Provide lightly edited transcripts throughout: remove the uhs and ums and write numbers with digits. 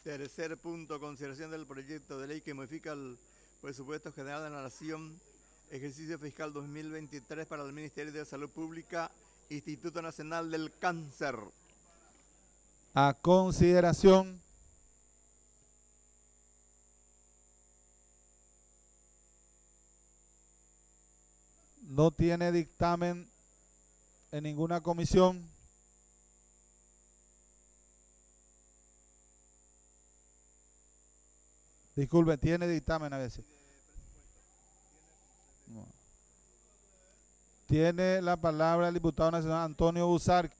Tercer punto, consideración del proyecto de ley que modifica el presupuesto general de la Nación, ejercicio fiscal 2023 para el Ministerio de Salud Pública, Instituto Nacional del Cáncer. A consideración. No tiene dictamen en ninguna comisión. Disculpen, tiene dictamen a veces. No. Tiene la palabra el diputado nacional Antonio Busarqui.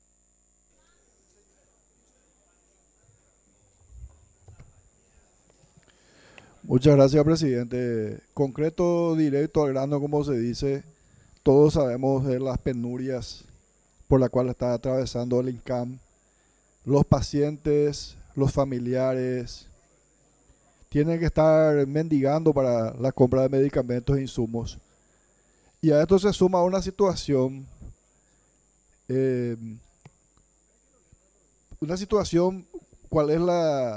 Muchas gracias, presidente. Concreto, directo al grano, como se dice, todos sabemos de las penurias por las cuales está atravesando el INCAM. Los pacientes, los familiares, tienen que estar mendigando para la compra de medicamentos e insumos. Y a esto se suma una situación, ¿cuál es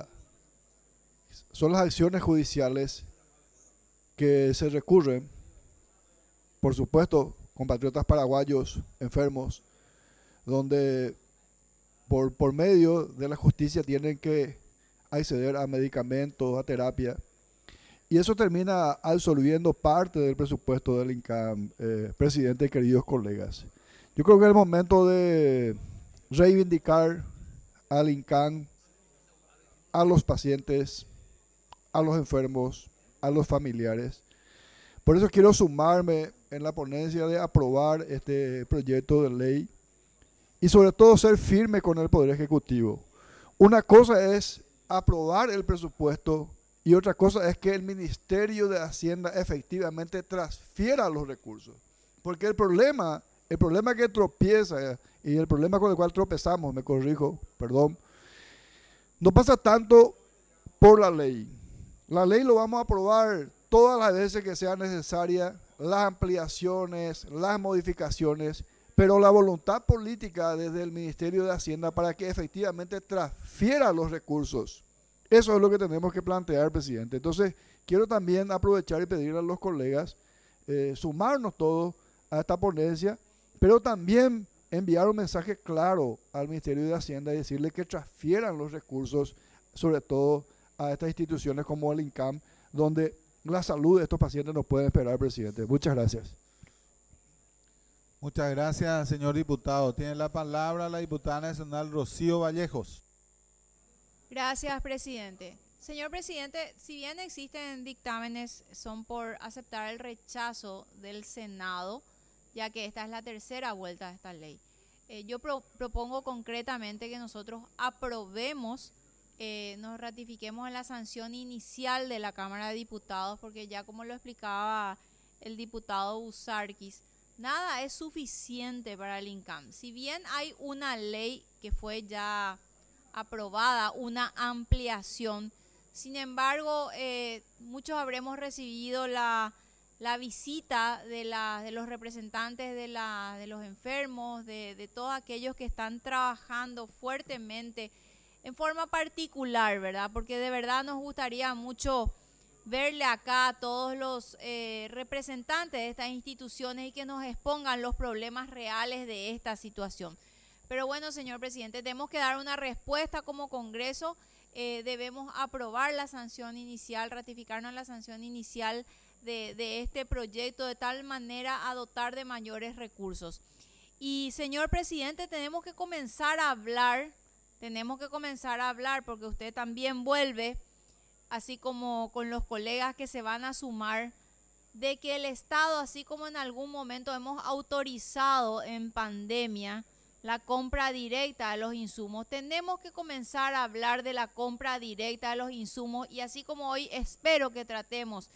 son las acciones judiciales que se recurren? Por supuesto, compatriotas paraguayos enfermos, donde por medio de la justicia tienen que acceder a medicamentos, a terapia, y eso termina absorbiendo parte del presupuesto del INCAM, presidente y queridos colegas. Yo creo que es el momento de reivindicar al INCAM, a los pacientes, a los enfermos, a los familiares. Por eso quiero sumarme en la ponencia de aprobar este proyecto de ley y sobre todo ser firme con el Poder Ejecutivo. Una cosa es aprobar el presupuesto y otra cosa es que el Ministerio de Hacienda efectivamente transfiera los recursos. Porque el problema que tropieza y el problema con el cual tropezamos, me corrijo, perdón, no pasa tanto por la ley. La ley lo vamos a aprobar todas las veces que sea necesaria, las ampliaciones, las modificaciones, pero la voluntad política desde el Ministerio de Hacienda para que efectivamente transfiera los recursos. Eso es lo que tenemos que plantear, presidente. Entonces, quiero también aprovechar y pedirle a los colegas sumarnos todos a esta ponencia, pero también enviar un mensaje claro al Ministerio de Hacienda y decirle que transfieran los recursos, sobre todo a estas instituciones como el INCAM, donde la salud de estos pacientes no puede esperar, presidente. Muchas gracias. Muchas gracias, señor diputado. Tiene la palabra la diputada nacional Rocío Vallejos. Gracias, presidente. Señor presidente, si bien existen dictámenes, son por aceptar el rechazo del Senado, ya que esta es la tercera vuelta de esta ley. Yo propongo concretamente que nosotros aprobemos, nos ratifiquemos en la sanción inicial de la Cámara de Diputados, porque ya como lo explicaba el diputado Busarquis, nada es suficiente para el INCAM. Si bien hay una ley que fue ya aprobada, una ampliación, sin embargo, muchos habremos recibido la visita de los representantes de los enfermos, de todos aquellos que están trabajando fuertemente en forma particular, ¿verdad? Porque de verdad nos gustaría mucho verle acá a todos los representantes de estas instituciones y que nos expongan los problemas reales de esta situación. Pero bueno, señor presidente, tenemos que dar una respuesta como Congreso, debemos aprobar la sanción inicial, ratificarnos la sanción inicial de este proyecto, de tal manera a dotar de mayores recursos. Y señor presidente, tenemos que comenzar a hablar porque usted también vuelve, así como con los colegas que se van a sumar, de que el Estado, así como en algún momento hemos autorizado en pandemia la compra directa de los insumos, tenemos que comenzar a hablar de la compra directa de los insumos y así como hoy espero que tratemos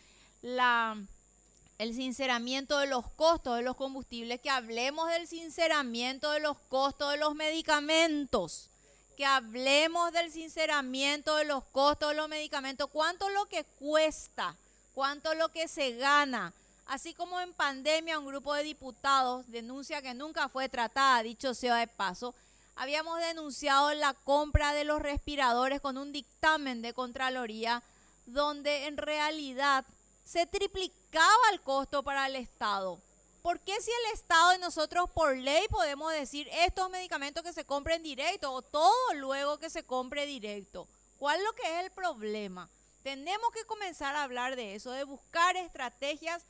el sinceramiento de los costos de los combustibles, que hablemos del sinceramiento de los costos de los medicamentos, que hablemos del sinceramiento de los costos de los medicamentos, cuánto es lo que cuesta, cuánto es lo que se gana. Así como en pandemia un grupo de diputados denuncia que nunca fue tratada, dicho sea de paso, habíamos denunciado la compra de los respiradores con un dictamen de Contraloría donde en realidad se triplicaba el costo para el Estado. ¿Por qué si el Estado y nosotros por ley podemos decir estos medicamentos que se compren directo o todo luego que se compre directo? ¿Cuál es lo que es el problema? Tenemos que comenzar a hablar de eso, de buscar estrategias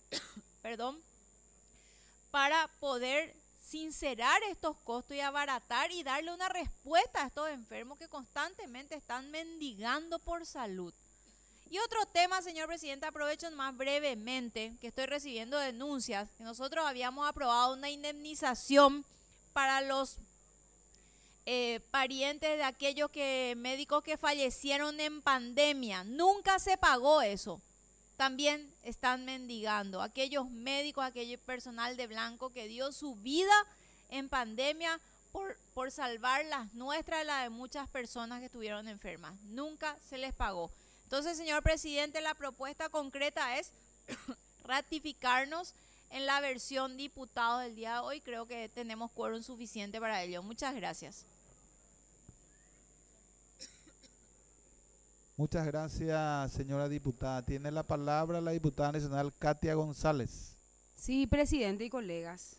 para poder sincerar estos costos y abaratar y darle una respuesta a estos enfermos que constantemente están mendigando por salud. Y otro tema, señor presidente, aprovecho más brevemente, que estoy recibiendo denuncias, que nosotros habíamos aprobado una indemnización para los parientes de aquellos médicos que fallecieron en pandemia. Nunca se pagó eso. También están mendigando. Aquellos médicos, aquel personal de blanco que dio su vida en pandemia por salvar las nuestras y las de muchas personas que estuvieron enfermas. Nunca se les pagó. Entonces, señor presidente, la propuesta concreta es ratificarnos en la versión diputado del día de hoy. Creo que tenemos quórum suficiente para ello. Muchas gracias. Muchas gracias, señora diputada. Tiene la palabra la diputada nacional Katia González. Sí, presidente y colegas.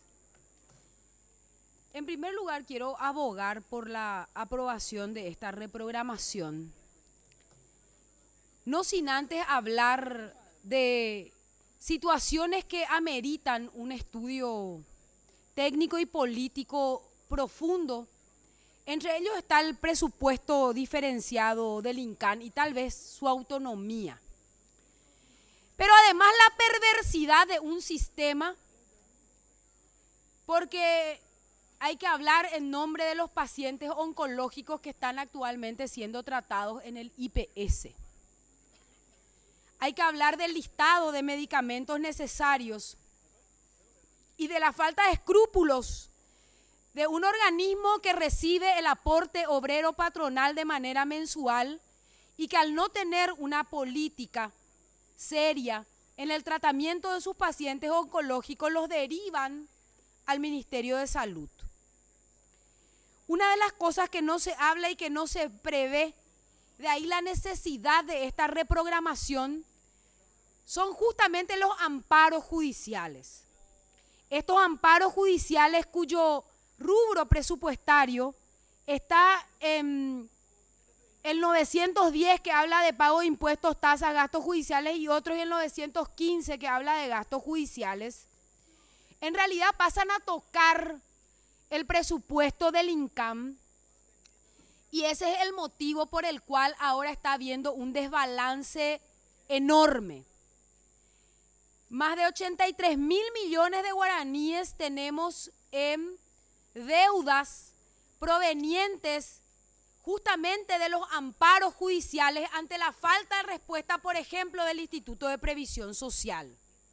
En primer lugar, quiero abogar por la aprobación de esta reprogramación. No sin antes hablar de situaciones que ameritan un estudio técnico y político profundo. Entre ellos está el presupuesto diferenciado del INCAN y tal vez su autonomía. Pero además la perversidad de un sistema, porque hay que hablar en nombre de los pacientes oncológicos que están actualmente siendo tratados en el IPS. Hay que hablar del listado de medicamentos necesarios y de la falta de escrúpulos de un organismo que recibe el aporte obrero patronal de manera mensual y que al no tener una política seria en el tratamiento de sus pacientes oncológicos los derivan al Ministerio de Salud. Una de las cosas que no se habla y que no se prevé, de ahí la necesidad de esta reprogramación, son justamente los amparos judiciales. Estos amparos judiciales cuyo rubro presupuestario está en el 910 que habla de pago de impuestos, tasas, gastos judiciales y otros y el 915 que habla de gastos judiciales, en realidad pasan a tocar el presupuesto del INCAM y ese es el motivo por el cual ahora está habiendo un desbalance enorme. Más de 83.000 millones de guaraníes tenemos en deudas provenientes justamente de los amparos judiciales ante la falta de respuesta, por ejemplo, del Instituto de Previsión Social.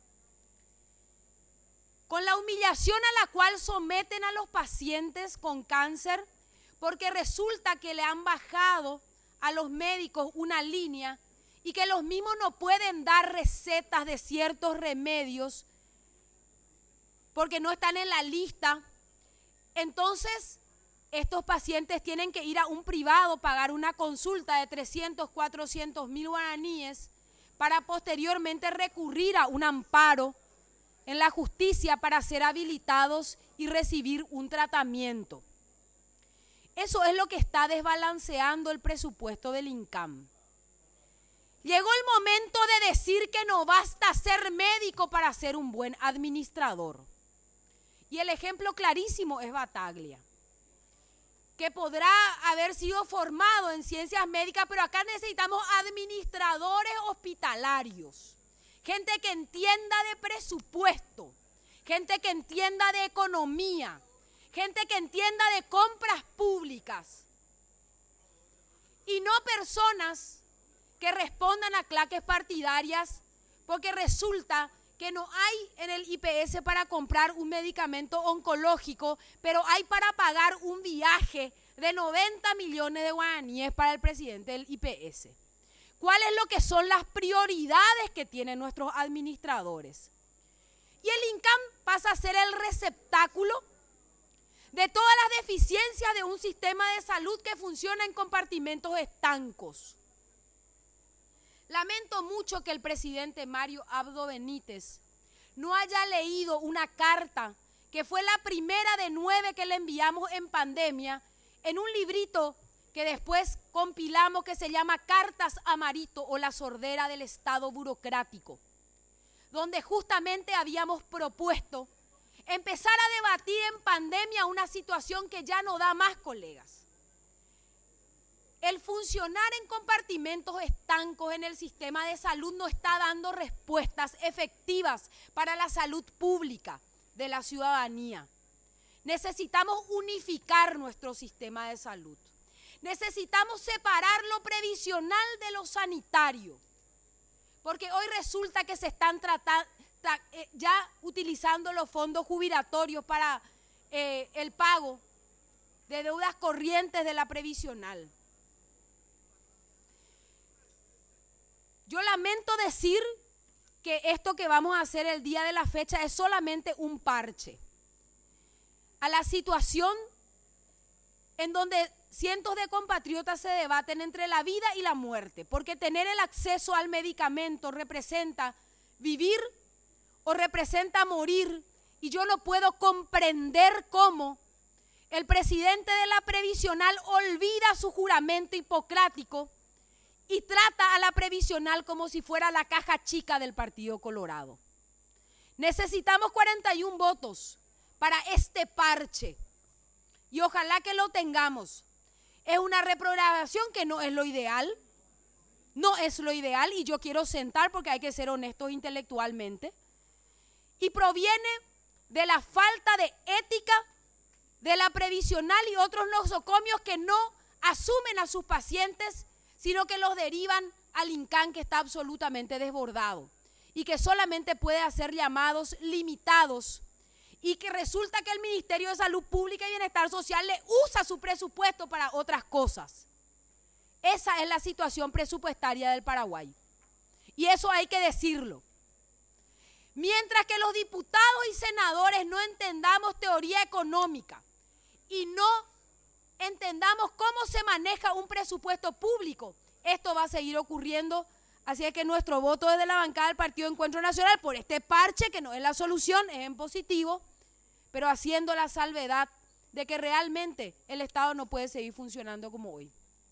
Con la humillación a la cual someten a los pacientes con cáncer, porque resulta que le han bajado a los médicos una línea y que los mismos no pueden dar recetas de ciertos remedios porque no están en la lista. Entonces, estos pacientes tienen que ir a un privado, pagar una consulta de 300, 400 mil guaraníes para posteriormente recurrir a un amparo en la justicia para ser habilitados y recibir un tratamiento. Eso es lo que está desbalanceando el presupuesto del INCAM. Llegó el momento de decir que no basta ser médico para ser un buen administrador. Y el ejemplo clarísimo es Battaglia, que podrá haber sido formado en ciencias médicas, pero acá necesitamos administradores hospitalarios, gente que entienda de presupuesto, gente que entienda de economía, gente que entienda de compras públicas y no personas que respondan a claques partidarias porque resulta que no hay en el IPS para comprar un medicamento oncológico, pero hay para pagar un viaje de 90 millones de guaraníes para el presidente del IPS. ¿Cuáles es lo que son las prioridades que tienen nuestros administradores? Y el INCAM pasa a ser el receptáculo de todas las deficiencias de un sistema de salud que funciona en compartimentos estancos. Lamento mucho que el presidente Mario Abdo Benítez no haya leído una carta que fue la primera de 9 que le enviamos en pandemia, en un librito que después compilamos que se llama Cartas a Marito o la sordera del Estado burocrático, donde justamente habíamos propuesto empezar a debatir en pandemia una situación que ya no da más, colegas. El funcionar en compartimentos estancos en el sistema de salud no está dando respuestas efectivas para la salud pública de la ciudadanía. Necesitamos unificar nuestro sistema de salud. Necesitamos separar lo previsional de lo sanitario, porque hoy resulta que se están ya utilizando los fondos jubilatorios para el pago de deudas corrientes de la previsional. Yo lamento decir que esto que vamos a hacer el día de la fecha es solamente un parche a la situación en donde cientos de compatriotas se debaten entre la vida y la muerte, porque tener el acceso al medicamento representa vivir o representa morir, y yo no puedo comprender cómo el presidente de la previsional olvida su juramento hipocrático y trata a la previsional como si fuera la caja chica del Partido Colorado. Necesitamos 41 votos para este parche y ojalá que lo tengamos. Es una reprogramación que no es lo ideal, y yo quiero sentar porque hay que ser honestos intelectualmente, y proviene de la falta de ética de la previsional y otros nosocomios que no asumen a sus pacientes, sino que los derivan al INCAN, que está absolutamente desbordado y que solamente puede hacer llamados limitados, y que resulta que el Ministerio de Salud Pública y Bienestar Social le usa su presupuesto para otras cosas. Esa es la situación presupuestaria del Paraguay, y eso hay que decirlo. Mientras que los diputados y senadores no entendamos teoría económica y no entendamos cómo se maneja un presupuesto público, esto va a seguir ocurriendo. Así es que nuestro voto desde la bancada del Partido Encuentro Nacional por este parche, que no es la solución, es en positivo, pero haciendo la salvedad de que realmente el Estado no puede seguir funcionando como hoy.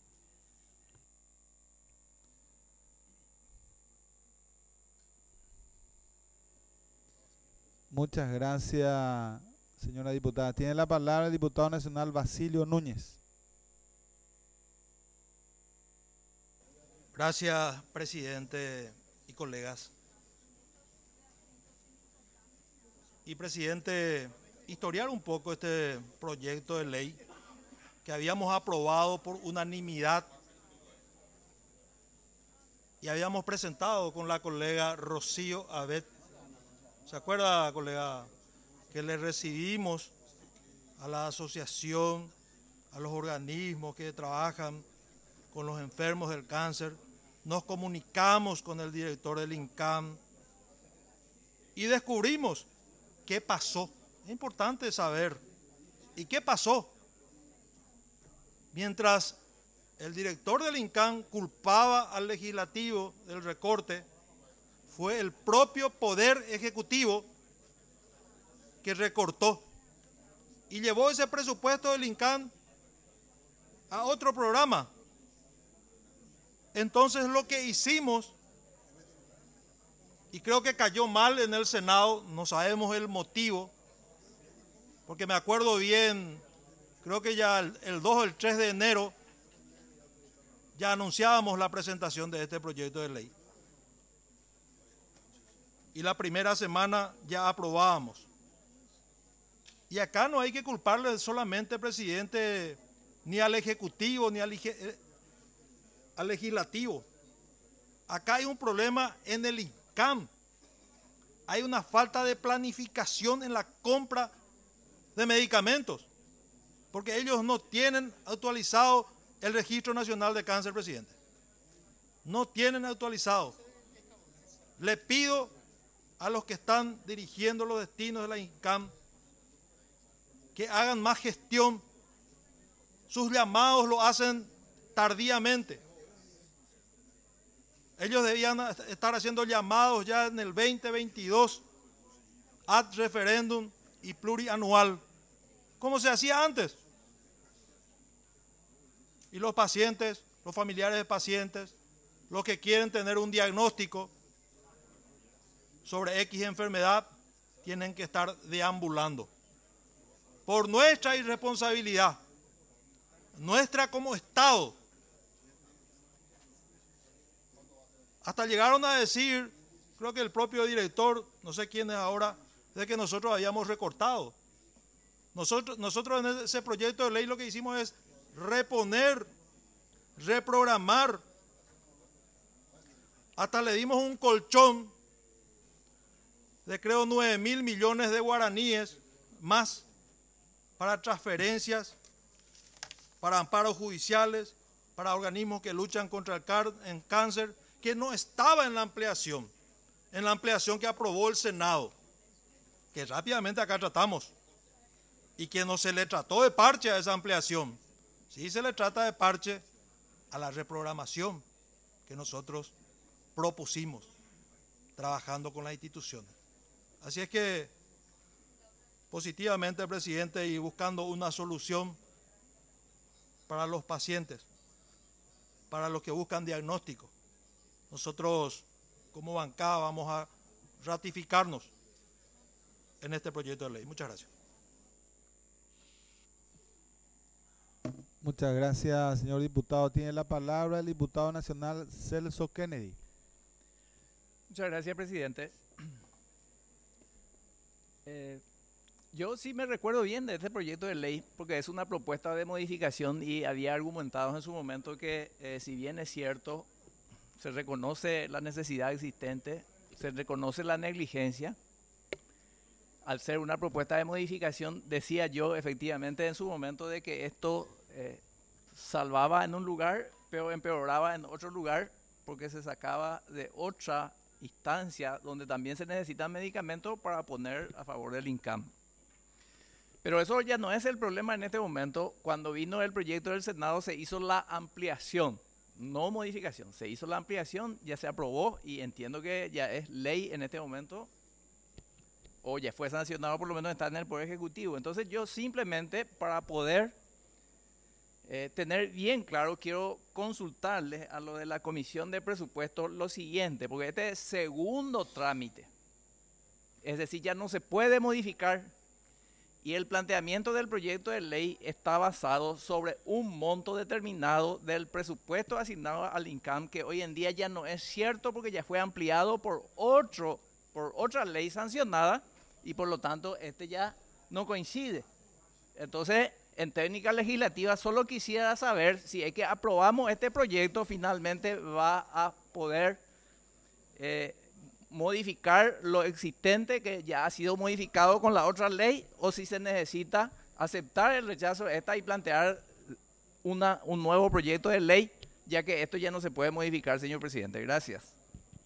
Muchas gracias, señora diputada. Tiene la palabra el diputado nacional Basilio Núñez. Gracias, presidente y colegas. Y presidente, historiar un poco este proyecto de ley que habíamos aprobado por unanimidad y habíamos presentado con la colega Rocío Abet. ¿Se acuerda, colega, que le recibimos a la asociación, a los organismos que trabajan con los enfermos del cáncer? Nos comunicamos con el director del INCAN y descubrimos qué pasó. Es importante saber. ¿Y qué pasó? Mientras el director del INCAN culpaba al legislativo del recorte, fue el propio Poder Ejecutivo que recortó y llevó ese presupuesto del INCAN a otro programa. Entonces lo que hicimos, y creo que cayó mal en el Senado, no sabemos el motivo, porque me acuerdo bien, creo que ya el 2 o el 3 de enero ya anunciábamos la presentación de este proyecto de ley. Y la primera semana ya aprobábamos. Y acá no hay que culparle solamente, presidente, ni al Ejecutivo, ni al Legislativo. Acá hay un problema en el INCAN. Hay una falta de planificación en la compra de medicamentos, porque ellos no tienen actualizado el Registro Nacional de Cáncer, presidente. No tienen actualizado. Le pido a los que están dirigiendo los destinos de la INCAN que hagan más gestión. Sus llamados lo hacen tardíamente. Ellos debían estar haciendo llamados ya en el 2022, ad referéndum y plurianual, como se hacía antes. Y los pacientes, los familiares de pacientes, los que quieren tener un diagnóstico sobre X enfermedad, tienen que estar deambulando. Por nuestra irresponsabilidad, nuestra como Estado, hasta llegaron a decir, creo que el propio director, no sé quién es ahora, de que nosotros habíamos recortado. Nosotros en ese proyecto de ley lo que hicimos es reponer, reprogramar. Hasta le dimos un colchón de creo 9.000 millones de guaraníes más para transferencias, para amparos judiciales, para organismos que luchan contra el cáncer, que no estaba en la ampliación que aprobó el Senado, que rápidamente acá tratamos, y que no se le trató de parche a esa ampliación, sí se le trata de parche a la reprogramación que nosotros propusimos, trabajando con las instituciones. Así es que, positivamente, presidente, y buscando una solución para los pacientes, para los que buscan diagnóstico, nosotros como bancada vamos a ratificarnos en este proyecto de ley. Muchas gracias. Muchas gracias, señor diputado. Tiene la palabra el diputado nacional Celso Kennedy. Muchas gracias, presidente. Yo sí me recuerdo bien de este proyecto de ley porque es una propuesta de modificación y había argumentado en su momento que si bien es cierto, se reconoce la necesidad existente, se reconoce la negligencia. Al ser una propuesta de modificación, decía yo efectivamente en su momento de que esto salvaba en un lugar, pero empeoraba en otro lugar porque se sacaba de otra instancia donde también se necesitan medicamentos para poner a favor del INCAM. Pero eso ya no es el problema en este momento. Cuando vino el proyecto del Senado se hizo la ampliación, no modificación, se hizo la ampliación, ya se aprobó y entiendo que ya es ley en este momento, o ya fue sancionado, por lo menos está en el Poder Ejecutivo. Entonces yo simplemente para poder tener bien claro, quiero consultarles a lo de la Comisión de Presupuestos lo siguiente, porque este es segundo trámite, es decir, ya no se puede modificar y el planteamiento del proyecto de ley está basado sobre un monto determinado del presupuesto asignado al INCAM, que hoy en día ya no es cierto porque ya fue ampliado por otra ley sancionada y por lo tanto este ya no coincide. Entonces, en técnica legislativa solo quisiera saber si es que aprobamos este proyecto finalmente va a poder modificar lo existente que ya ha sido modificado con la otra ley, o si se necesita aceptar el rechazo de esta y plantear un nuevo proyecto de ley, ya que esto ya no se puede modificar, señor presidente. Gracias.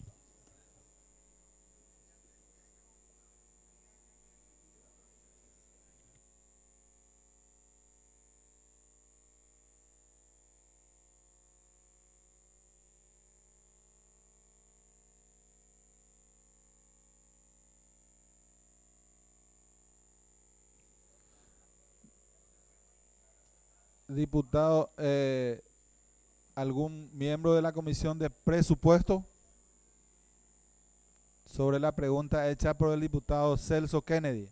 Diputado, ¿algún miembro de la Comisión de Presupuesto? Sobre la pregunta hecha por el diputado Celso Kennedy.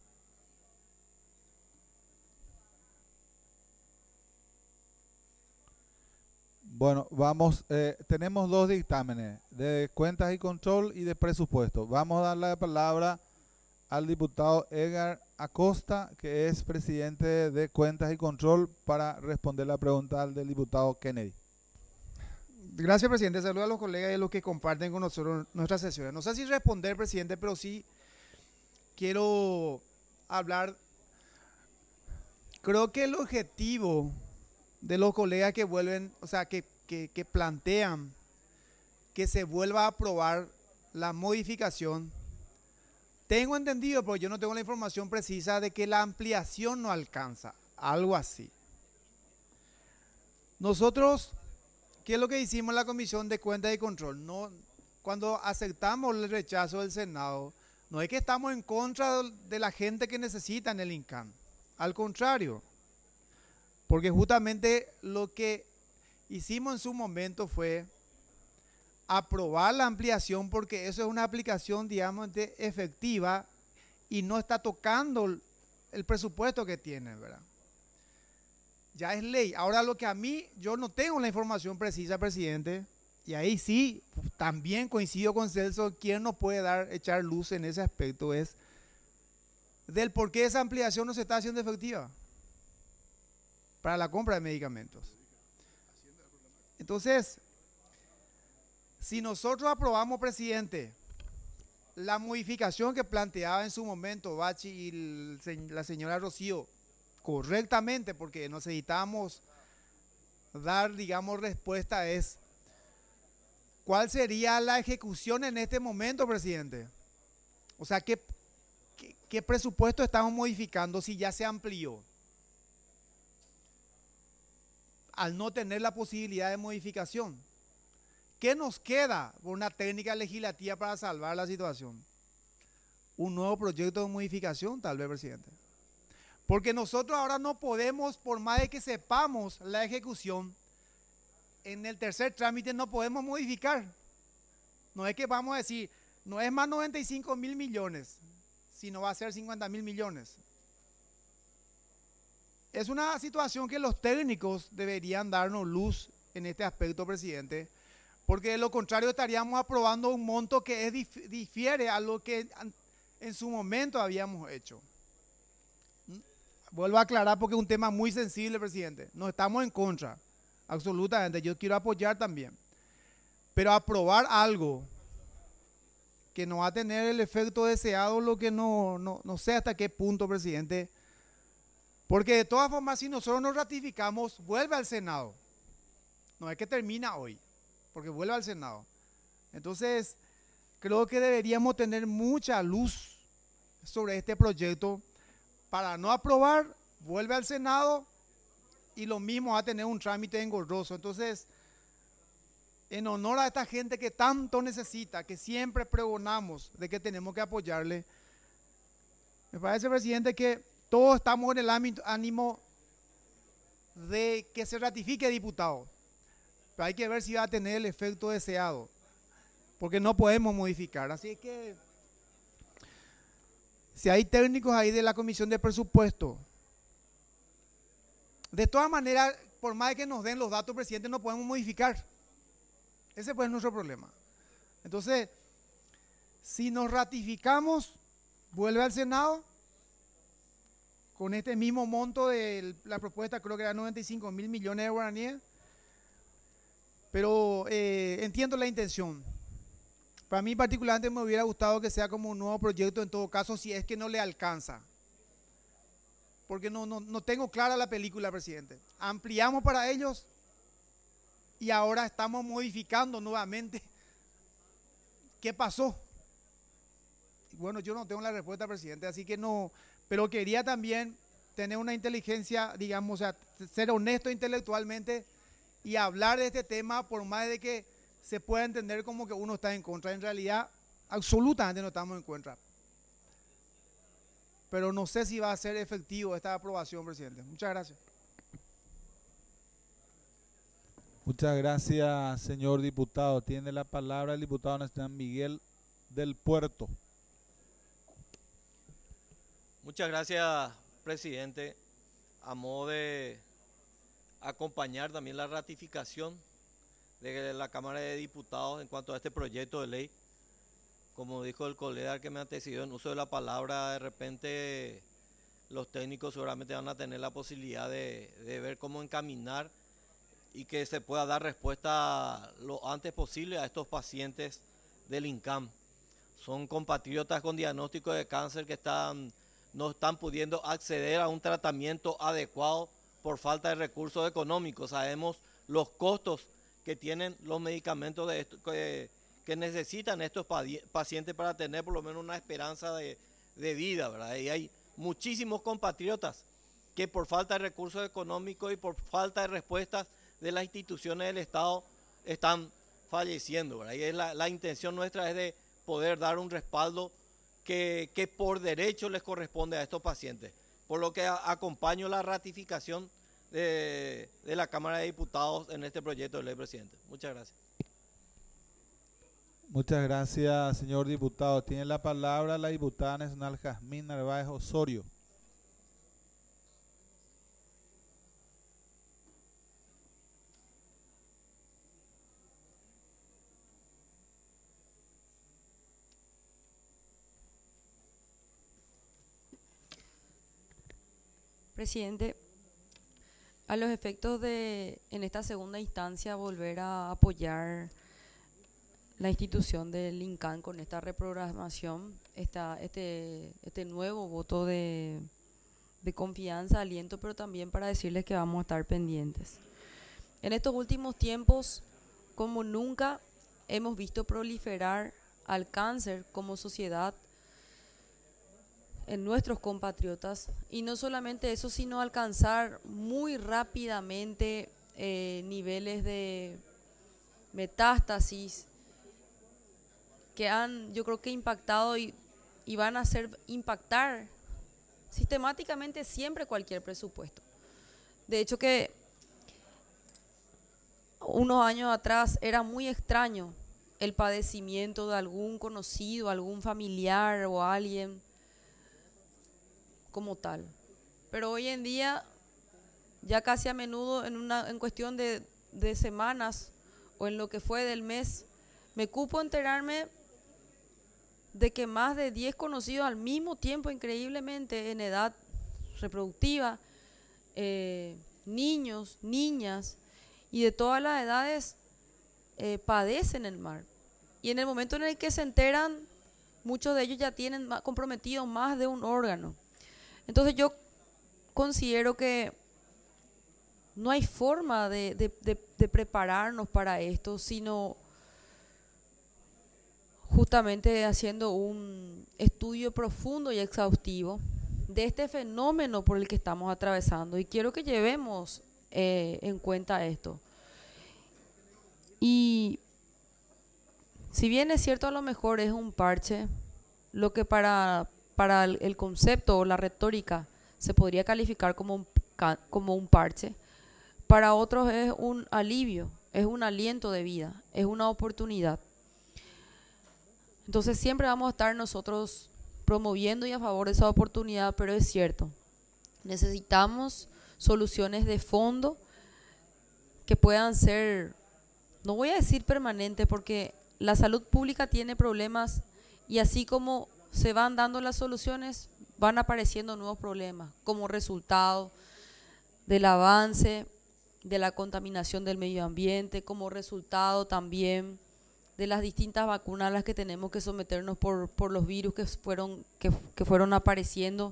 Bueno, vamos, tenemos dos dictámenes, de cuentas y control y de presupuesto. Vamos a dar la palabra al diputado Edgar Acosta, que es presidente de Cuentas y Control, para responder la pregunta del diputado Kennedy. Gracias, presidente. Saludos a los colegas y a los que comparten con nosotros nuestras sesiones. No sé si responder, presidente, pero sí quiero hablar. Creo que el objetivo de los colegas que vuelven, o sea, que plantean que se vuelva a aprobar la modificación, Tengo entendido, pero yo no tengo la información precisa de que la ampliación no alcanza, algo así. Nosotros, ¿qué es lo que hicimos en la Comisión de Cuentas y Control? No, cuando aceptamos el rechazo del Senado, no es que estamos en contra de la gente que necesita en el INCAN, al contrario, porque justamente lo que hicimos en su momento fue aprobar la ampliación, porque eso es una aplicación, digamos, efectiva y no está tocando el presupuesto que tiene, ¿verdad? Ya es ley. Ahora lo que a mí, yo no tengo la información precisa, presidente, y ahí sí, también coincido con Celso, quien nos puede echar luz en ese aspecto es del por qué esa ampliación no se está haciendo efectiva para la compra de medicamentos. Entonces, si nosotros aprobamos, presidente, la modificación que planteaba en su momento Bachi y la señora Rocío correctamente, porque necesitamos dar, digamos, respuesta es, ¿cuál sería la ejecución en este momento, presidente? O sea, ¿qué presupuesto estamos modificando si ya se amplió? Al no tener la posibilidad de modificación. ¿Qué nos queda por una técnica legislativa para salvar la situación? Un nuevo proyecto de modificación, tal vez, presidente. Porque nosotros ahora no podemos, por más de que sepamos la ejecución, en el tercer trámite no podemos modificar. No es que vamos a decir, no es más 95.000 millones, sino va a ser 50.000 millones. Es una situación que los técnicos deberían darnos luz en este aspecto, presidente, porque de lo contrario estaríamos aprobando un monto que difiere a lo que en su momento habíamos hecho. Vuelvo a aclarar porque es un tema muy sensible, presidente. No estamos en contra, absolutamente. Yo quiero apoyar también. Pero aprobar algo que no va a tener el efecto deseado, lo que no sé hasta qué punto, presidente. Porque de todas formas, si nosotros nos ratificamos, vuelve al Senado. No es que termina hoy, porque vuelve al Senado. Entonces, creo que deberíamos tener mucha luz sobre este proyecto. Para no aprobar, vuelve al Senado y lo mismo va a tener un trámite engorroso. Entonces, en honor a esta gente que tanto necesita, que siempre pregonamos de que tenemos que apoyarle, me parece, presidente, que todos estamos en el ánimo de que se ratifique, diputado. Pero hay que ver si va a tener el efecto deseado, porque no podemos modificar. Así que, si hay técnicos ahí de la Comisión de Presupuesto, de todas maneras, por más de que nos den los datos, presidente, no podemos modificar. Ese pues es nuestro problema. Entonces, si nos ratificamos, vuelve al Senado con este mismo monto de la propuesta, creo que era 95.000 millones de guaraníes, pero entiendo la intención. Para mí particularmente me hubiera gustado que sea como un nuevo proyecto en todo caso, si es que no le alcanza. Porque no tengo clara la película, presidente. Ampliamos para ellos y ahora estamos modificando nuevamente. ¿Qué pasó? Bueno, yo no tengo la respuesta, presidente, así que no, pero quería también tener una inteligencia, digamos, o sea, ser honesto intelectualmente y hablar de este tema por más de que se pueda entender como que uno está en contra. En realidad, absolutamente no estamos en contra. Pero no sé si va a ser efectivo esta aprobación, presidente. Muchas gracias. Muchas gracias, señor diputado. Tiene la palabra el diputado nacional Miguel del Puerto. Muchas gracias, presidente. A modo de acompañar también la ratificación de la Cámara de Diputados en cuanto a este proyecto de ley, como dijo el colega que me antecedió en uso de la palabra, de repente los técnicos seguramente van a tener la posibilidad de ver cómo encaminar y que se pueda dar respuesta lo antes posible a estos pacientes del INCAM. Son compatriotas con diagnóstico de cáncer que no están pudiendo acceder a un tratamiento adecuado por falta de recursos económicos. Sabemos los costos que tienen los medicamentos que que necesitan estos pacientes para tener por lo menos una esperanza de vida, ¿verdad? Y hay muchísimos compatriotas que por falta de recursos económicos y por falta de respuestas de las instituciones del Estado están falleciendo, ¿verdad? Y es la intención nuestra es de poder dar un respaldo que por derecho les corresponde a estos pacientes. Por lo que acompaño la ratificación de la Cámara de Diputados en este proyecto de ley, presidente. Muchas gracias. Muchas gracias, señor diputado. Tiene la palabra la diputada nacional Jazmín Narváez Osorio. Presidente, a los efectos de, en esta segunda instancia, volver a apoyar la institución del INCAN con esta reprogramación, este nuevo voto de confianza, aliento, pero también para decirles que vamos a estar pendientes. En estos últimos tiempos, como nunca, hemos visto proliferar al cáncer como sociedad en nuestros compatriotas, y no solamente eso, sino alcanzar muy rápidamente niveles de metástasis que han, yo creo que impactado y van a hacer impactar sistemáticamente siempre cualquier presupuesto. De hecho que unos años atrás era muy extraño el padecimiento de algún conocido, algún familiar o alguien como tal. Pero hoy en día, ya casi a menudo, en cuestión de semanas o en lo que fue del mes, me cupo enterarme de que más de 10 conocidos al mismo tiempo, increíblemente en edad reproductiva, niños, niñas y de todas las edades, padecen el mal. Y en el momento en el que se enteran, muchos de ellos ya tienen comprometido más de un órgano. Entonces yo considero que no hay forma de prepararnos para esto, sino justamente haciendo un estudio profundo y exhaustivo de este fenómeno por el que estamos atravesando. Y quiero que llevemos en cuenta esto. Y si bien es cierto, a lo mejor es un parche, lo que para el concepto o la retórica se podría calificar como un parche, para otros es un alivio, es un aliento de vida, es una oportunidad. Entonces siempre vamos a estar nosotros promoviendo y a favor de esa oportunidad, pero es cierto, necesitamos soluciones de fondo que puedan ser, no voy a decir permanentes, porque la salud pública tiene problemas y así como se van dando las soluciones, van apareciendo nuevos problemas como resultado del avance de la contaminación del medio ambiente, como resultado también de las distintas vacunas a las que tenemos que someternos por los virus que fueron apareciendo,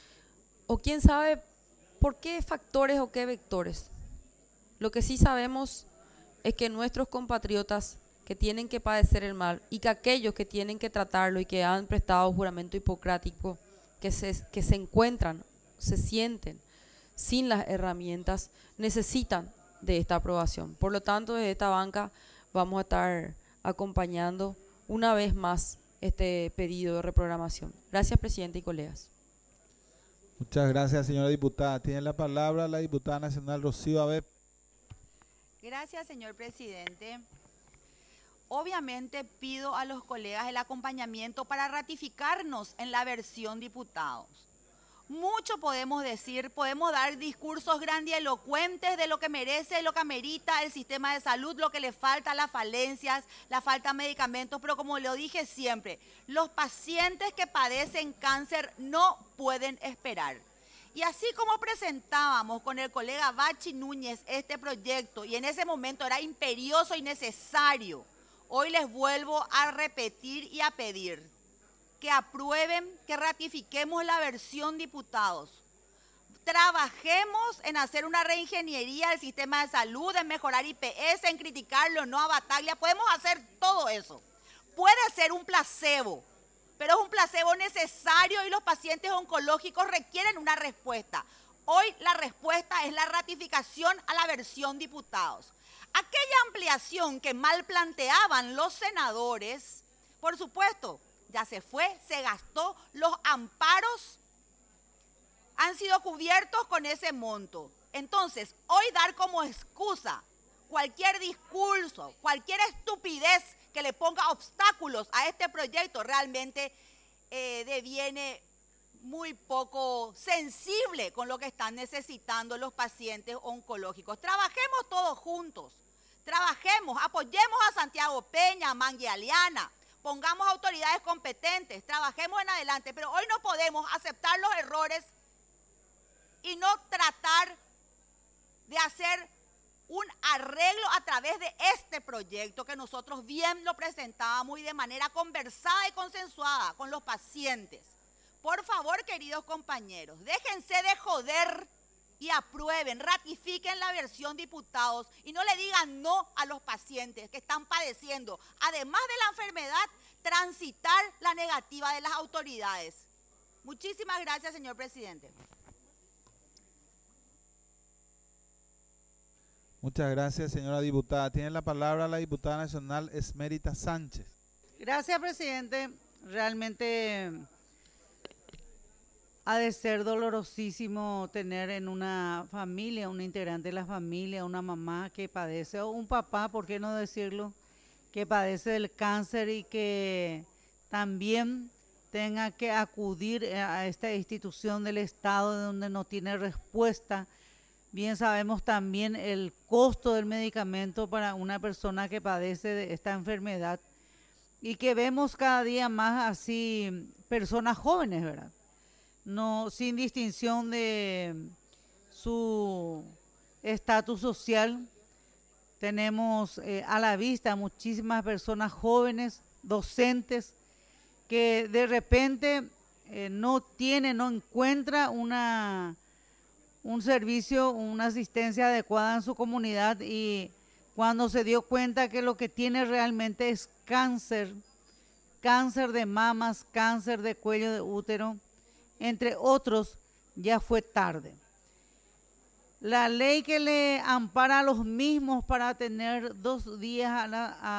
o quién sabe por qué factores o qué vectores. Lo que sí sabemos es que nuestros compatriotas que tienen que padecer el mal y que aquellos que tienen que tratarlo y que han prestado juramento hipocrático, que se encuentran, se sienten sin las herramientas, necesitan de esta aprobación. Por lo tanto, desde esta banca vamos a estar acompañando una vez más este pedido de reprogramación. Gracias, presidente y colegas. Muchas gracias, señora diputada. Tiene la palabra la diputada nacional Rocío Avet. Gracias, señor presidente. Obviamente pido a los colegas el acompañamiento para ratificarnos en la versión diputados. Mucho podemos decir, podemos dar discursos grandilocuentes de lo que merece, lo que amerita el sistema de salud, lo que le falta, las falencias, la falta de medicamentos, pero como lo dije siempre, los pacientes que padecen cáncer no pueden esperar. Y así como presentábamos con el colega Bachi Núñez este proyecto y en ese momento era imperioso y necesario, hoy les vuelvo a repetir y a pedir que aprueben, que ratifiquemos la versión diputados. Trabajemos en hacer una reingeniería del sistema de salud, en mejorar IPS, en criticarlo, no a Bataglia. Podemos hacer todo eso. puede ser un placebo, pero es un placebo necesario y los pacientes oncológicos requieren una respuesta. Hoy la respuesta es la ratificación a la versión diputados. Aquella ampliación que mal planteaban los senadores, por supuesto, ya se fue, se gastó, los amparos han sido cubiertos con ese monto. Entonces, hoy dar como excusa cualquier discurso, cualquier estupidez que le ponga obstáculos a este proyecto realmente deviene muy poco sensible con lo que están necesitando los pacientes oncológicos. Trabajemos todos juntos, trabajemos, apoyemos a Santiago Peña, a Manguialiana, pongamos autoridades competentes, trabajemos en adelante, pero hoy no podemos aceptar los errores y no tratar de hacer un arreglo a través de este proyecto que nosotros bien lo presentábamos y de manera conversada y consensuada con los pacientes. Por favor, queridos compañeros, déjense de joder y aprueben, ratifiquen la versión diputados y no le digan no a los pacientes que están padeciendo, además de la enfermedad, transitar la negativa de las autoridades. Muchísimas gracias, señor presidente. Muchas gracias, señora diputada. Tiene la palabra la diputada nacional Esmerita Sánchez. Gracias, presidente. Realmente ha de ser dolorosísimo tener en una familia, un integrante de la familia, una mamá que padece, o un papá, ¿por qué no decirlo?, que padece del cáncer y que también tenga que acudir a esta institución del Estado donde no tiene respuesta. Bien sabemos también el costo del medicamento para una persona que padece de esta enfermedad y que vemos cada día más así personas jóvenes, ¿verdad? No, sin distinción de su estatus social. Tenemos a la vista muchísimas personas jóvenes, docentes, que de repente no encuentra un servicio, una asistencia adecuada en su comunidad y cuando se dio cuenta que lo que tiene realmente es cáncer, cáncer de mamas, cáncer de cuello de útero, entre otros, ya fue tarde. La ley que le ampara a los mismos para tener 2 días,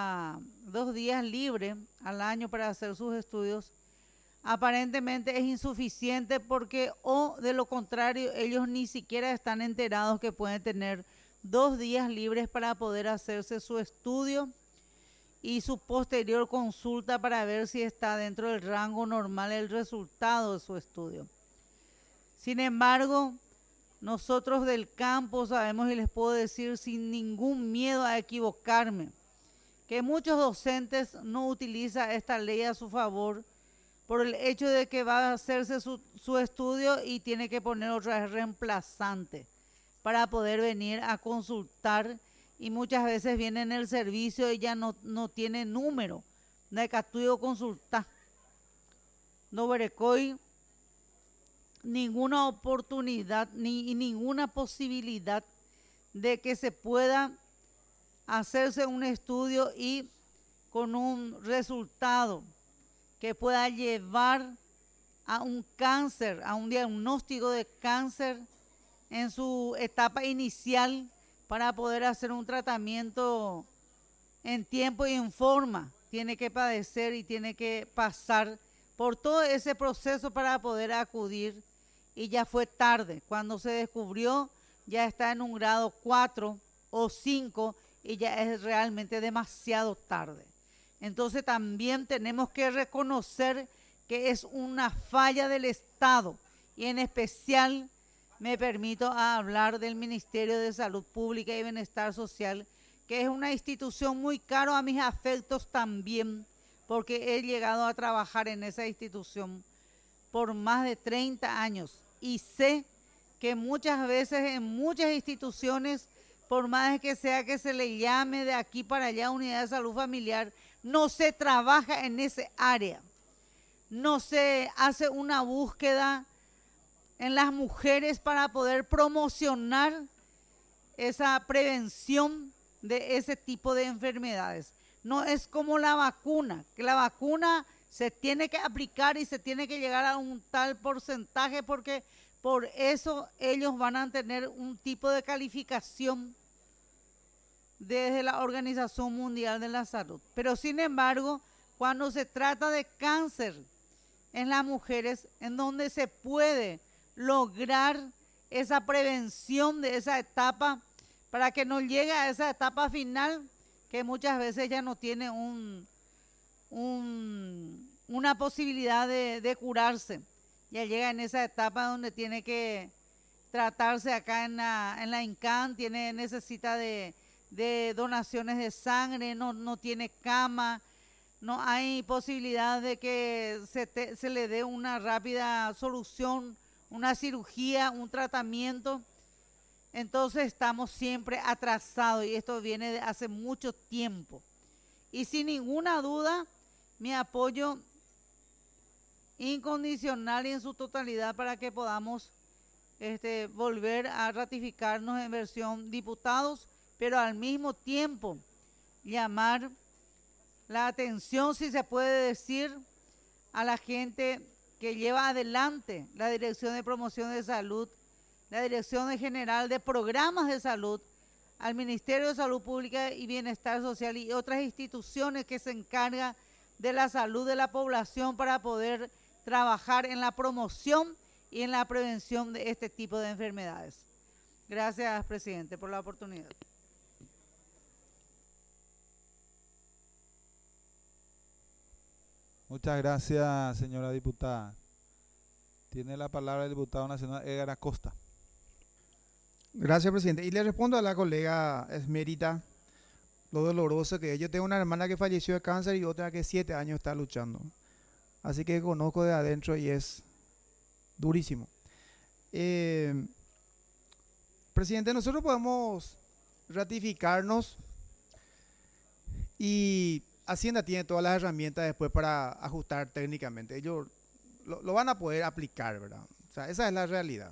2 días libres al año para hacer sus estudios, aparentemente es insuficiente porque o de lo contrario ellos ni siquiera están enterados que pueden tener 2 días libres para poder hacerse su estudio y su posterior consulta para ver si está dentro del rango normal el resultado de su estudio. Sin embargo, nosotros del campo sabemos y les puedo decir sin ningún miedo a equivocarme que muchos docentes no utilizan esta ley a su favor por el hecho de que va a hacerse su estudio y tiene que poner otra vez reemplazante para poder venir a consultar y muchas veces viene en el servicio y ya no tiene número de estudio consultar. No verecoy ninguna oportunidad ni ninguna posibilidad de que se pueda hacerse un estudio y con un resultado que pueda llevar a un cáncer, a un diagnóstico de cáncer en su etapa inicial para poder hacer un tratamiento en tiempo y en forma. Tiene que padecer y tiene que pasar por todo ese proceso para poder acudir y ya fue tarde. Cuando se descubrió ya está en un grado 4 o 5 y ya es realmente demasiado tarde. Entonces también tenemos que reconocer que es una falla del Estado y en especial me permito hablar del Ministerio de Salud Pública y Bienestar Social, que es una institución muy caro a mis afectos también, porque he llegado a trabajar en esa institución por más de 30 años y sé que muchas veces en muchas instituciones, por más que sea que se le llame de aquí para allá unidad de salud familiar, no se trabaja en ese área, no se hace una búsqueda en las mujeres para poder promocionar esa prevención de ese tipo de enfermedades. No es como la vacuna, que la vacuna se tiene que aplicar y se tiene que llegar a un tal porcentaje porque por eso ellos van a tener un tipo de calificación desde la Organización Mundial de la Salud. Pero sin embargo, cuando se trata de cáncer en las mujeres, en donde se puede lograr esa prevención de esa etapa para que no llegue a esa etapa final, que muchas veces ya no tiene una posibilidad de curarse. Ya llega en esa etapa donde tiene que tratarse acá en la INCAN, necesita de donaciones de sangre, no tiene cama, no hay posibilidad de que se le dé una rápida solución, una cirugía, un tratamiento. Entonces estamos siempre atrasados y esto viene de hace mucho tiempo. Y sin ninguna duda, mi apoyo incondicional y en su totalidad para que podamos volver a ratificarnos en versión diputados, pero al mismo tiempo llamar la atención, si se puede decir, a la gente que lleva adelante la Dirección de Promoción de Salud, la Dirección General de Programas de Salud, al Ministerio de Salud Pública y Bienestar Social y otras instituciones que se encargan de la salud de la población para poder trabajar en la promoción y en la prevención de este tipo de enfermedades. Gracias, presidente, por la oportunidad. Muchas gracias, señora diputada. Tiene la palabra el diputado nacional Edgar Acosta. Gracias, presidente. Y le respondo a la colega Esmerita lo doloroso que es. Yo tengo una hermana que falleció de cáncer y otra que 7 años está luchando. Así que conozco de adentro y es durísimo. Presidente, nosotros podemos ratificarnos y Hacienda tiene todas las herramientas después para ajustar técnicamente. Ellos lo van a poder aplicar, ¿verdad? O sea, esa es la realidad.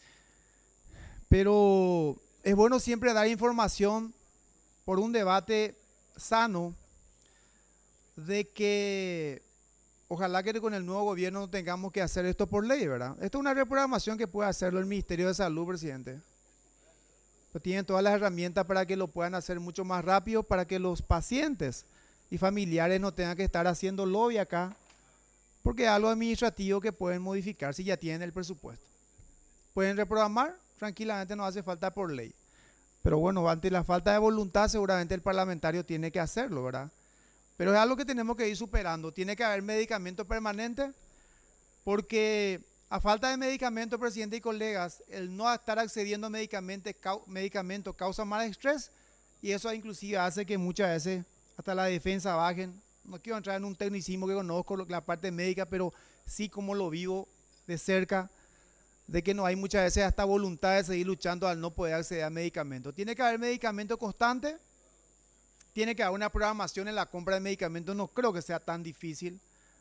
Pero es bueno siempre dar información por un debate sano de que ojalá que con el nuevo gobierno no tengamos que hacer esto por ley, ¿verdad? Esto es una reprogramación que puede hacerlo el Ministerio de Salud, presidente. Pero tienen todas las herramientas para que lo puedan hacer mucho más rápido, para que los pacientes y familiares no tengan que estar haciendo lobby acá, porque es algo administrativo que pueden modificar si ya tienen el presupuesto. Pueden reprogramar, tranquilamente no hace falta por ley. Pero bueno, ante la falta de voluntad seguramente el parlamentario tiene que hacerlo, ¿verdad? Pero es algo que tenemos que ir superando. Tiene que haber medicamento permanente, porque a falta de medicamento, presidente y colegas, el no estar accediendo a medicamentos causa más estrés y eso inclusive hace que muchas veces hasta la defensa bajen. No quiero entrar en un tecnicismo que conozco la parte médica, pero sí como lo vivo de cerca, de que no hay muchas veces hasta voluntad de seguir luchando al no poder acceder a medicamentos. Tiene que haber medicamento constante, tiene que haber una programación en la compra de medicamentos, no creo que sea tan difícil.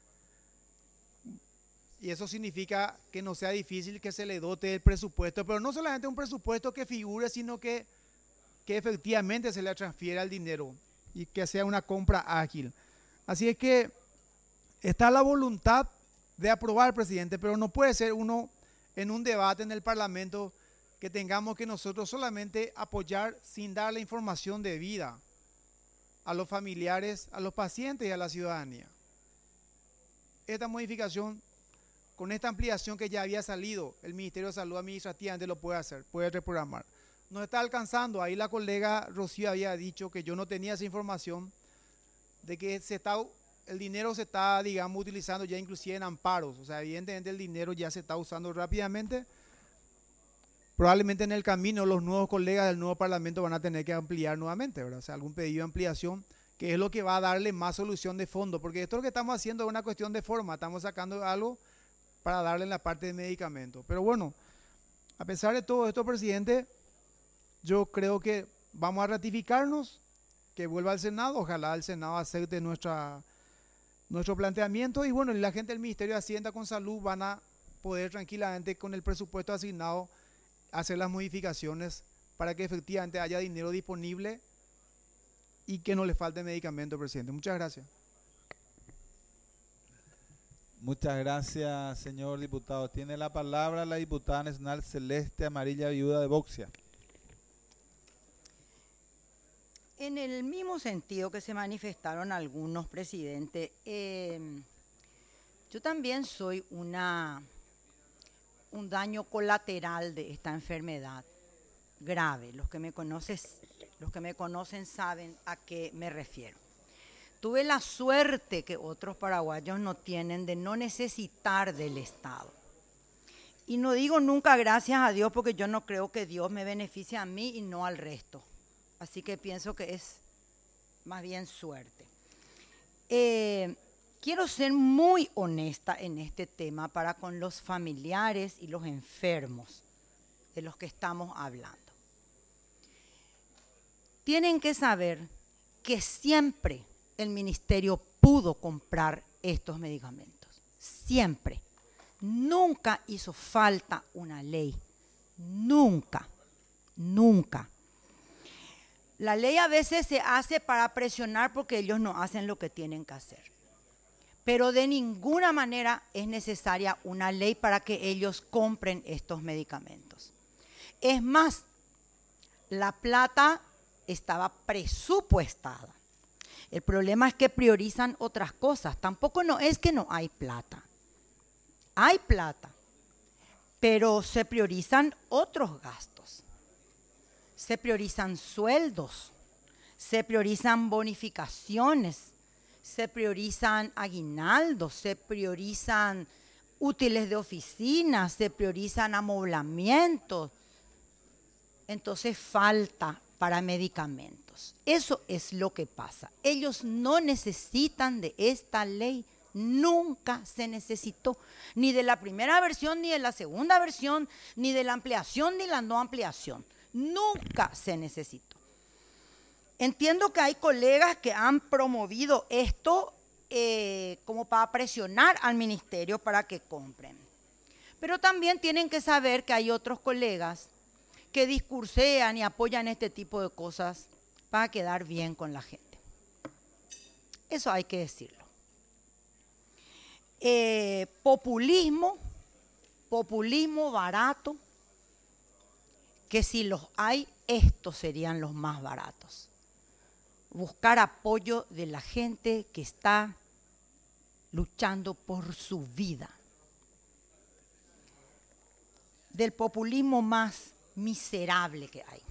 Y eso significa que no sea difícil que se le dote el presupuesto, pero no solamente un presupuesto que figure, sino que efectivamente se le transfiera el dinero y que sea una compra ágil. Así es que está la voluntad de aprobar, presidente, pero no puede ser uno en un debate en el Parlamento que tengamos que nosotros solamente apoyar sin dar la información debida a los familiares, a los pacientes y a la ciudadanía. Esta modificación, con esta ampliación que ya había salido, el Ministerio de Salud administrativamente lo puede hacer, puede reprogramar. Nos está alcanzando, ahí la colega Rocío había dicho que yo no tenía esa información, de que el dinero se está, digamos, utilizando ya inclusive en amparos. O sea, evidentemente el dinero ya se está usando rápidamente. Probablemente en el camino los nuevos colegas del nuevo Parlamento van a tener que ampliar nuevamente, ¿verdad? O sea, algún pedido de ampliación, que es lo que va a darle más solución de fondo, porque esto lo que estamos haciendo es una cuestión de forma, estamos sacando algo para darle en la parte de medicamentos. Pero bueno, a pesar de todo esto, presidente, yo creo que vamos a ratificarnos, que vuelva al Senado, ojalá el Senado acepte nuestro planteamiento y bueno, la gente del Ministerio de Hacienda con Salud van a poder tranquilamente con el presupuesto asignado hacer las modificaciones para que efectivamente haya dinero disponible y que no le falte medicamento, presidente. Muchas gracias. Muchas gracias, señor diputado. Tiene la palabra la diputada nacional Celeste Amarilla Viuda de Boxia. En el mismo sentido que se manifestaron algunos, presidente, yo también soy un daño colateral de esta enfermedad grave. Los que me conocen saben a qué me refiero. Tuve la suerte que otros paraguayos no tienen de no necesitar del Estado. Y no digo nunca gracias a Dios porque yo no creo que Dios me beneficie a mí y no al resto. Así que pienso que es más bien suerte. Quiero ser muy honesta en este tema para con los familiares y los enfermos de los que estamos hablando. Tienen que saber que siempre el ministerio pudo comprar estos medicamentos. Siempre. Nunca hizo falta una ley. Nunca. Nunca. La ley a veces se hace para presionar porque ellos no hacen lo que tienen que hacer. Pero de ninguna manera es necesaria una ley para que ellos compren estos medicamentos. Es más, la plata estaba presupuestada. El problema es que priorizan otras cosas. Tampoco no es que no hay plata. Hay plata, pero se priorizan otros gastos. Se priorizan sueldos, se priorizan bonificaciones, se priorizan aguinaldos, se priorizan útiles de oficina, se priorizan amoblamientos. Entonces falta para medicamentos. Eso es lo que pasa. Ellos no necesitan de esta ley. Nunca se necesitó, ni de la primera versión, ni de la segunda versión, ni de la ampliación, ni la no ampliación. Nunca se necesitó. Entiendo que hay colegas que han promovido esto como para presionar al ministerio para que compren. Pero también tienen que saber que hay otros colegas que discursean y apoyan este tipo de cosas para quedar bien con la gente. Eso hay que decirlo. Populismo barato, que si los hay, estos serían los más baratos. Buscar apoyo de la gente que está luchando por su vida. Del populismo más miserable que hay.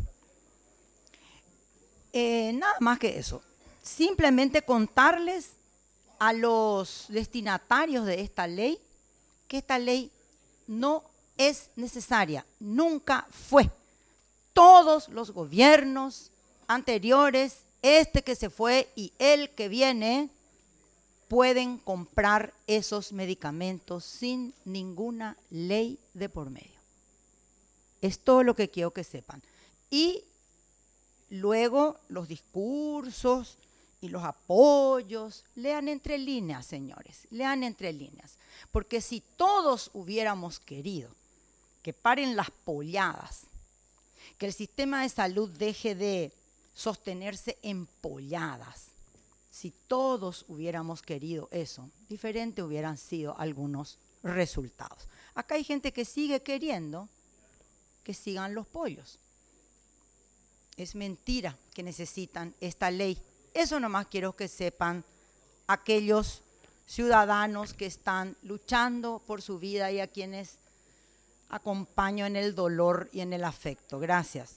Nada más que eso. Simplemente contarles a los destinatarios de esta ley que esta ley no es necesaria, nunca fue. Todos los gobiernos anteriores, este que se fue y el que viene, pueden comprar esos medicamentos sin ninguna ley de por medio. Es todo lo que quiero que sepan. Y luego los discursos y los apoyos, lean entre líneas, señores, lean entre líneas. Porque si todos hubiéramos querido que paren las polladas, que el sistema de salud deje de sostenerse en polladas, si todos hubiéramos querido eso, diferente hubieran sido algunos resultados. Acá hay gente que sigue queriendo que sigan los pollos. Es mentira que necesitan esta ley. Eso nomás quiero que sepan aquellos ciudadanos que están luchando por su vida y a quienes acompaño en el dolor y en el afecto. Gracias.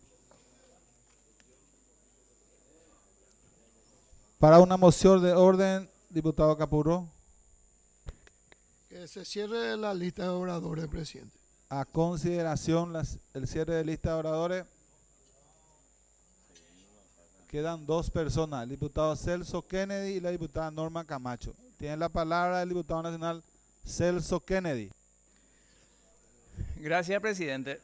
Para una moción de orden, diputado Capurro. Que se cierre la lista de oradores, presidente. A consideración el cierre de lista de oradores. Quedan dos personas, el diputado Celso Kennedy y la diputada Norma Camacho. Tiene la palabra el diputado nacional Celso Kennedy. Gracias, presidente.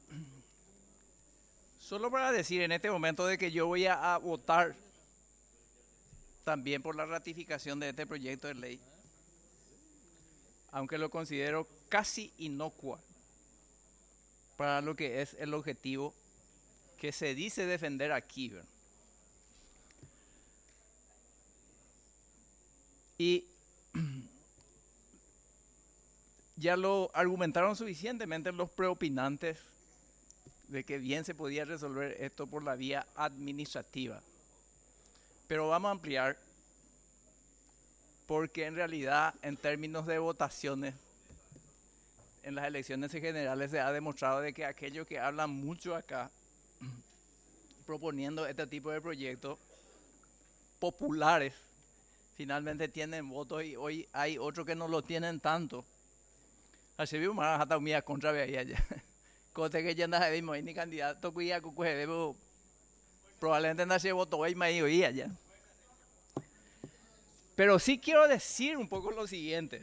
Solo para decir en este momento de que yo voy a votar también por la ratificación de este proyecto de ley, aunque lo considero casi inocuo para lo que es el objetivo que se dice defender aquí, ¿verdad? Y ya lo argumentaron suficientemente los preopinantes de que bien se podía resolver esto por la vía administrativa. Pero vamos a ampliar, porque en realidad en términos de votaciones en las elecciones generales se ha demostrado de que aquellos que hablan mucho acá proponiendo este tipo de proyectos populares finalmente tienen votos, y hoy hay otros que no lo tienen tanto. Así vimos hasta mía contra veía ya. Cosa que ya no sabemos ni candidato cuya cucue probablemente no se votó hoy me oía ya. Pero sí quiero decir un poco lo siguiente.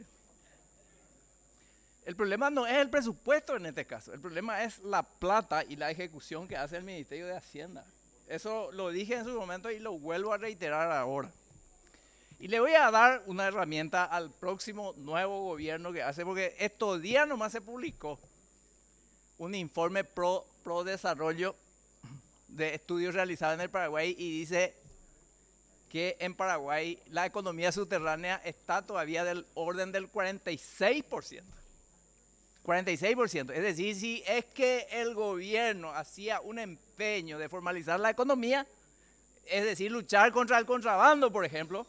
El problema no es el presupuesto en este caso, el problema es la plata y la ejecución que hace el Ministerio de Hacienda. Eso lo dije en su momento y lo vuelvo a reiterar ahora. Y le voy a dar una herramienta al próximo nuevo gobierno que hace, porque estos días nomás se publicó un informe pro desarrollo de estudios realizados en el Paraguay y dice que en Paraguay la economía subterránea está todavía del orden del 46%. 46%. Es decir, si es que el gobierno hacía un empeño de formalizar la economía, es decir, luchar contra el contrabando, por ejemplo,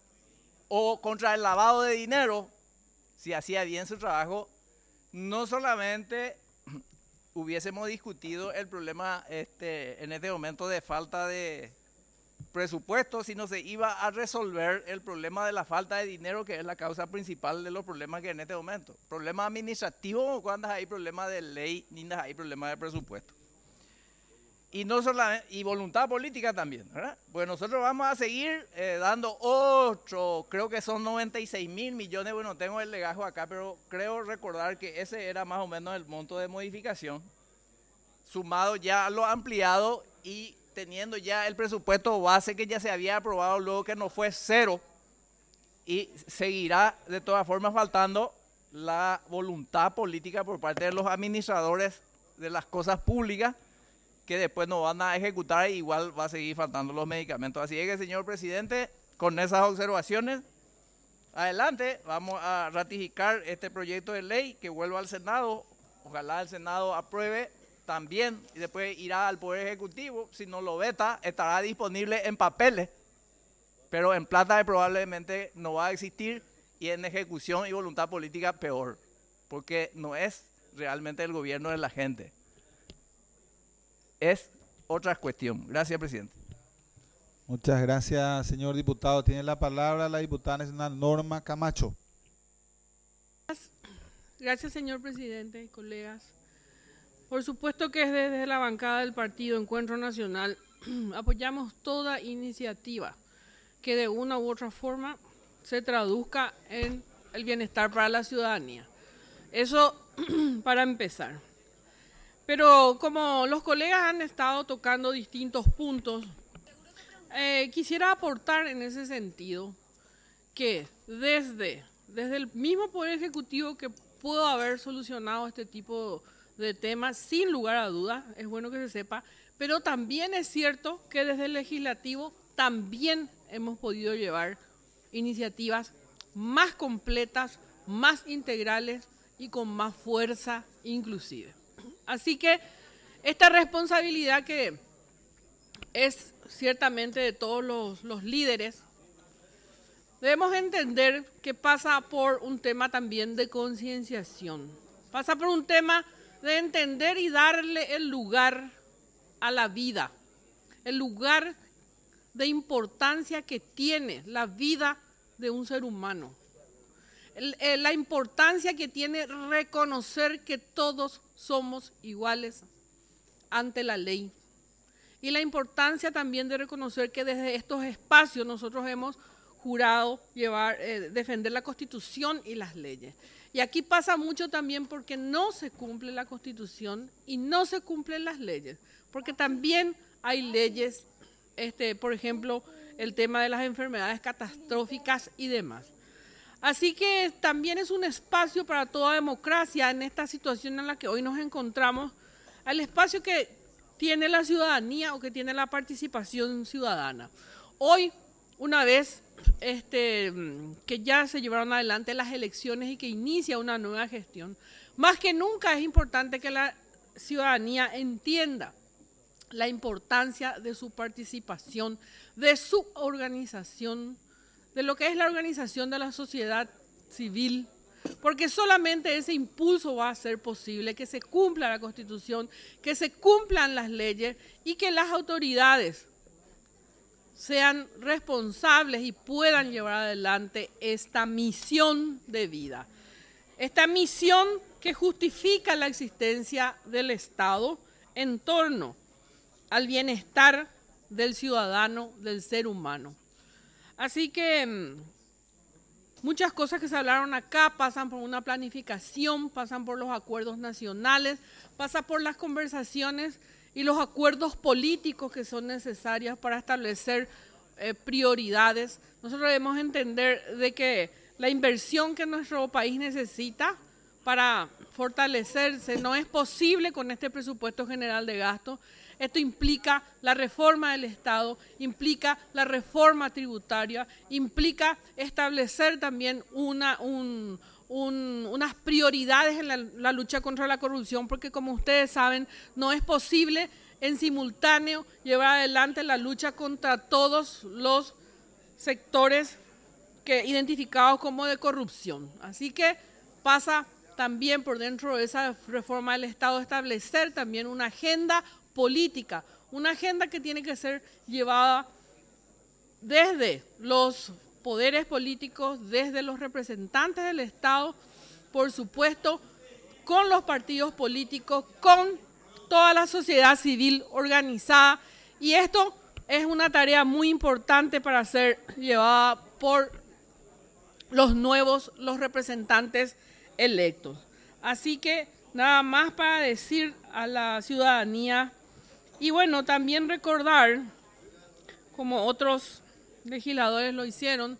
o contra el lavado de dinero, si hacía bien su trabajo, no solamente hubiésemos discutido el problema en este momento de falta de presupuesto, sino se iba a resolver el problema de la falta de dinero, que es la causa principal de los problemas que en este momento. Problemas administrativos cuando hay problemas de ley, ni hay problemas de presupuesto. Y no solamente, y voluntad política también, ¿verdad? Pues nosotros vamos a seguir dando otro, creo que son 96.000 millones, bueno, tengo el legajo acá, pero creo recordar que ese era más o menos el monto de modificación, sumado ya a lo ampliado y teniendo ya el presupuesto base que ya se había aprobado, luego que no fue cero, y seguirá de todas formas faltando la voluntad política por parte de los administradores de las cosas públicas, que después no van a ejecutar, e igual va a seguir faltando los medicamentos. Así es que, señor presidente, con esas observaciones, adelante, vamos a ratificar este proyecto de ley que vuelva al Senado. Ojalá el Senado apruebe también y después irá al Poder Ejecutivo. Si no lo veta, estará disponible en papeles, pero en plata probablemente no va a existir, y en ejecución y voluntad política peor, porque no es realmente el gobierno de la gente. Es otra cuestión. Gracias, presidente. Muchas gracias, señor diputado. Tiene la palabra la diputada nacional Norma Camacho. Gracias, señor presidente, colegas. Por supuesto que desde la bancada del partido Encuentro Nacional apoyamos toda iniciativa que de una u otra forma se traduzca en el bienestar para la ciudadanía. Eso para empezar. Pero como los colegas han estado tocando distintos puntos, quisiera aportar en ese sentido que desde el mismo Poder Ejecutivo que pudo haber solucionado este tipo de temas, sin lugar a dudas, es bueno que se sepa, pero también es cierto que desde el Legislativo también hemos podido llevar iniciativas más completas, más integrales y con más fuerza inclusive. Así que esta responsabilidad que es ciertamente de todos los líderes, debemos entender que pasa por un tema también de concienciación, pasa por un tema de entender y darle el lugar a la vida, el lugar de importancia que tiene la vida de un ser humano. La importancia que tiene reconocer que todos somos iguales ante la ley. Y la importancia también de reconocer que desde estos espacios nosotros hemos jurado defender la Constitución y las leyes. Y aquí pasa mucho también porque no se cumple la Constitución y no se cumplen las leyes. Porque también hay leyes, por ejemplo, el tema de las enfermedades catastróficas y demás. Así que también es un espacio para toda democracia en esta situación en la que hoy nos encontramos, al espacio que tiene la ciudadanía o que tiene la participación ciudadana. Hoy, una vez que ya se llevaron adelante las elecciones y que inicia una nueva gestión. Más que nunca es importante que la ciudadanía entienda la importancia de su participación, de su organización, de lo que es la organización de la sociedad civil, porque solamente ese impulso va a hacer posible que se cumpla la Constitución, que se cumplan las leyes y que las autoridades sean responsables y puedan llevar adelante esta misión de vida. Esta misión que justifica la existencia del Estado en torno al bienestar del ciudadano, del ser humano. Así que muchas cosas que se hablaron acá pasan por una planificación, pasan por los acuerdos nacionales, pasan por las conversaciones y los acuerdos políticos que son necesarios para establecer prioridades. Nosotros debemos entender de que la inversión que nuestro país necesita para fortalecerse no es posible con este presupuesto general de gasto. Esto implica la reforma del Estado, implica la reforma tributaria, implica establecer también unas prioridades en la lucha contra la corrupción, porque como ustedes saben, no es posible en simultáneo llevar adelante la lucha contra todos los sectores identificados como de corrupción. Así que pasa también por dentro de esa reforma del Estado establecer también una agenda política, una agenda que tiene que ser llevada desde los poderes políticos, desde los representantes del Estado, por supuesto, con los partidos políticos, con toda la sociedad civil organizada, y esto es una tarea muy importante para ser llevada por los representantes electos. Así que nada más para decir a la ciudadanía. Y bueno, también recordar, como otros legisladores lo hicieron,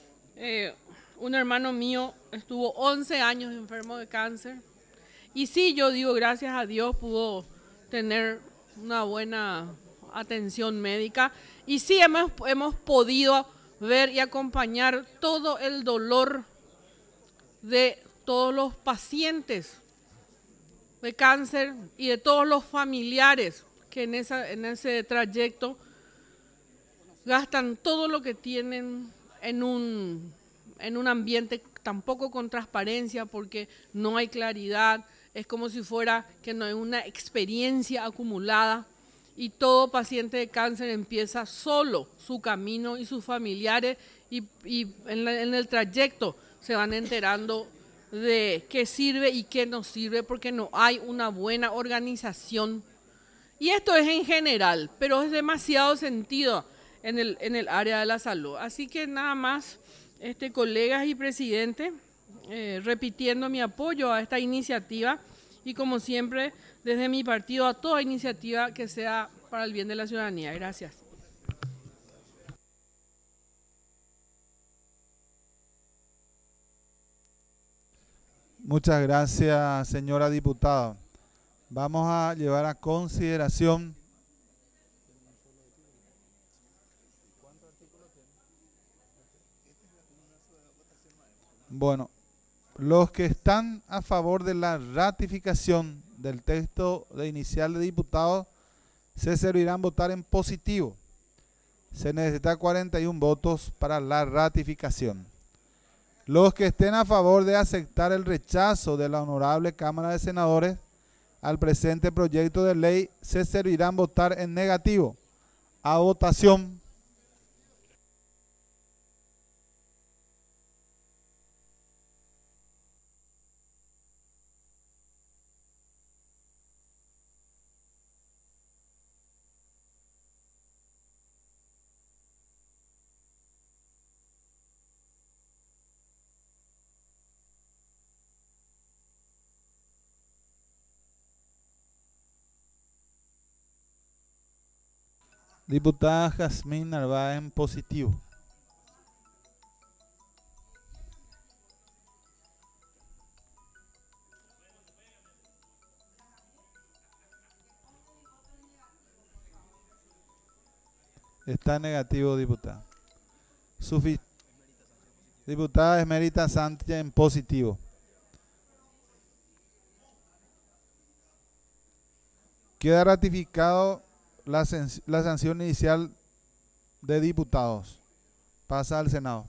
un hermano mío estuvo 11 años enfermo de cáncer. Y sí, yo digo, gracias a Dios pudo tener una buena atención médica. Y sí, hemos podido ver y acompañar todo el dolor de todos los pacientes de cáncer y de todos los familiares que en ese trayecto gastan todo lo que tienen en un ambiente tampoco con transparencia, porque no hay claridad, es como si fuera que no hay una experiencia acumulada, y todo paciente de cáncer empieza solo su camino y sus familiares, y en el trayecto se van enterando de qué sirve y qué no sirve, porque no hay una buena organización. Y esto es en general, pero es demasiado sentido en el área de la salud. Así que nada más, colegas y presidente, repitiendo mi apoyo a esta iniciativa, y como siempre, desde mi partido, a toda iniciativa que sea para el bien de la ciudadanía. Gracias. Muchas gracias, señora diputada. Vamos a llevar a consideración bueno, los que están a favor de la ratificación del texto de inicial de diputados se servirán votar en positivo. Se necesita 41 votos para la ratificación. Los que estén a favor de aceptar el rechazo de la Honorable Cámara de Senadores al presente proyecto de ley se servirán votar en negativo. A votación. Diputada Jazmín Narváez en positivo. Está negativo, diputada. Diputada Esmerita Sánchez en positivo. Queda ratificado la sanción inicial de diputados. Pasa al Senado.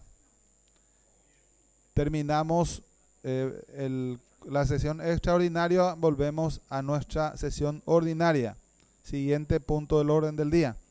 Terminamos la sesión extraordinaria. Volvemos a nuestra sesión ordinaria. Siguiente punto del orden del día.